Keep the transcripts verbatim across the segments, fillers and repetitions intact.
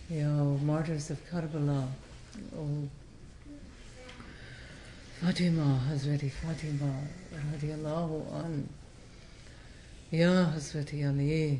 Ya martyrs of Karbala, O Fatima, Hazreti Fatima, radiyallahu an, Ya Hazreti Ali,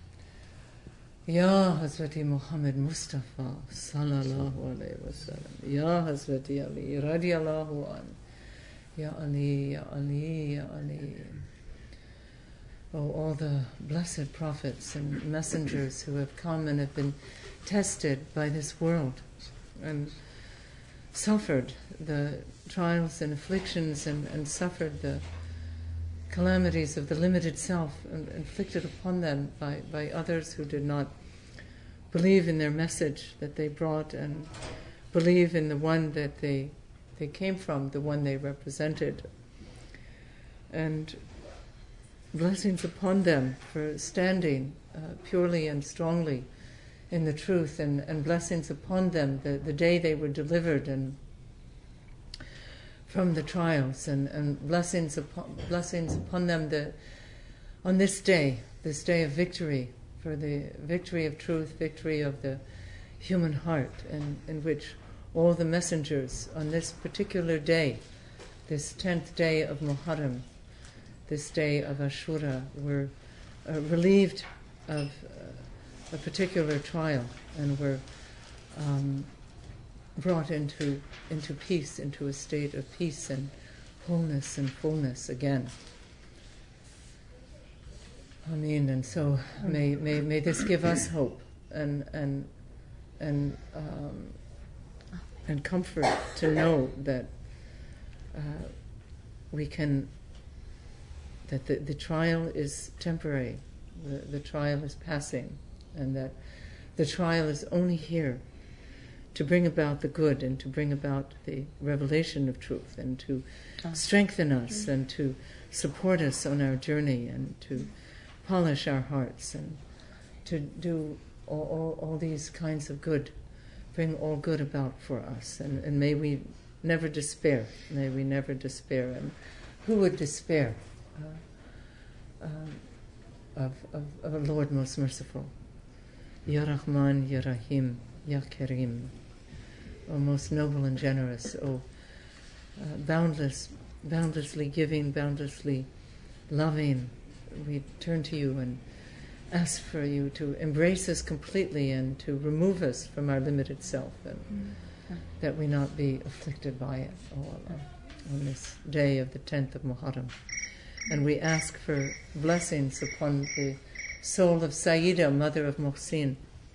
Ya Hazreti Muhammad Mustafa, sallallahu alayhi wa sallam, Ya Hazreti Ali, radiyallahu an, Ya Ali, Ya Ali, Ya Ali. Oh, all the blessed prophets and messengers who have come and have been tested by this world and suffered the trials and afflictions and, and suffered the calamities of the limited self and inflicted upon them by, by others who did not believe in their message that they brought and believe in the one that they they came from, the one they represented. And blessings upon them for standing uh, purely and strongly in the truth, and, and blessings upon them the, the day they were delivered and from the trials, and, and blessings upon blessings upon them the, on this day, this day of victory, for the victory of truth, victory of the human heart, and in which all the messengers on this particular day, this tenth day of Muharram, this day of Ashura, were uh, relieved of uh, a particular trial and were um, brought into into peace, into a state of peace and wholeness and fullness again. Amen. And so may may may this give us hope and and and um, and comfort to know that uh, we can. That the, the trial is temporary, the, the trial is passing, and that the trial is only here to bring about the good and to bring about the revelation of truth and to strengthen us and to support us on our journey and to polish our hearts and to do all, all, all these kinds of good, bring all good about for us. And, and may we never despair, may we never despair. And who would despair? Uh, um, of, of, of a Lord most merciful. Ya Rahman, Ya Rahim, Ya Karim. O most noble and generous, O uh, boundless, boundlessly giving, boundlessly loving. We turn to you and ask for you to embrace us completely and to remove us from our limited self, and mm-hmm. that we not be afflicted by it, O Allah, on this day of the tenth of Muharram. And we ask for blessings upon the soul of Sayyida, mother of Muhsin,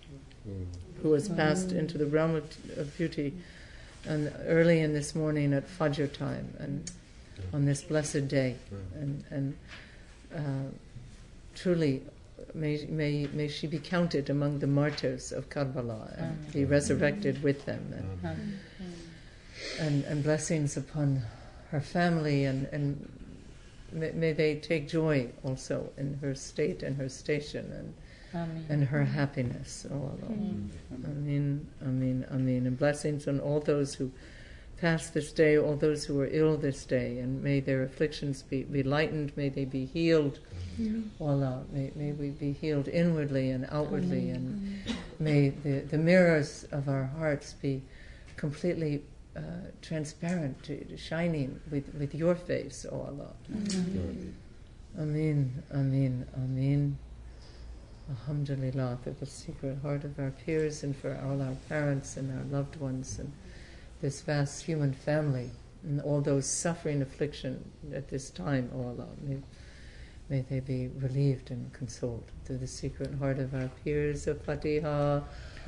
who has passed into the realm of, of beauty and early in this morning at Fajr time and on this blessed day. And, and uh, truly, may, may, may she be counted among the martyrs of Karbala and Amen. Be resurrected with them. And, and, and blessings upon her family, and, and May, may they take joy also in her state and her station and Amen. And her happiness. Oh Allah. Amen, Amen, Amen. And blessings on all those who pass this day, all those who are ill this day, and may their afflictions be, be lightened, may they be healed. Amen. Oh Allah, may, may we be healed inwardly and outwardly, Amen. And Amen. May the, the mirrors of our hearts be completely Uh, transparent, shining with, with your face, O Allah. Amen. Amen, Amen, Amen. Alhamdulillah, for the secret heart of our peers and for all our parents and our loved ones and this vast human family and all those suffering affliction at this time, O Allah. May, may they be relieved and consoled through the secret heart of our peers of Fatiha.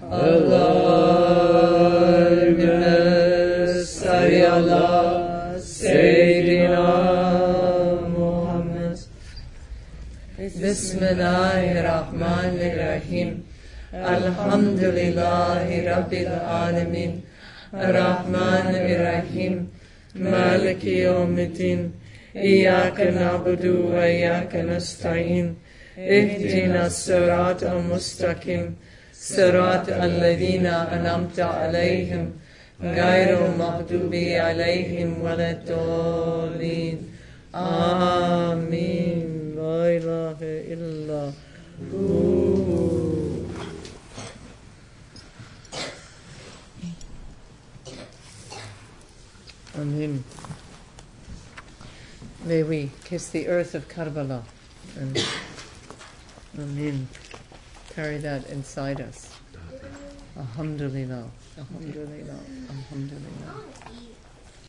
Allahumma salli ala Sayyidina Muhammad. Bismillahir Rahmanir Rahim. Alhamdulillahi Rabbil Alamin. Ar-Rahmanir Rahim. Maliki Yawmiddin. Iyyaka na'budu wa iyyaka nasta'in. Ihdina as-sirata al-mustaqim. صراط الذين أنعمت عليهم غير المغضوب عليهم ولا الضالين آمين لا إله إلا هو Amen. May we kiss the earth of Karbala and Amen. Carry that inside us. Alhamdulillah. Alhamdulillah. Alhamdulillah.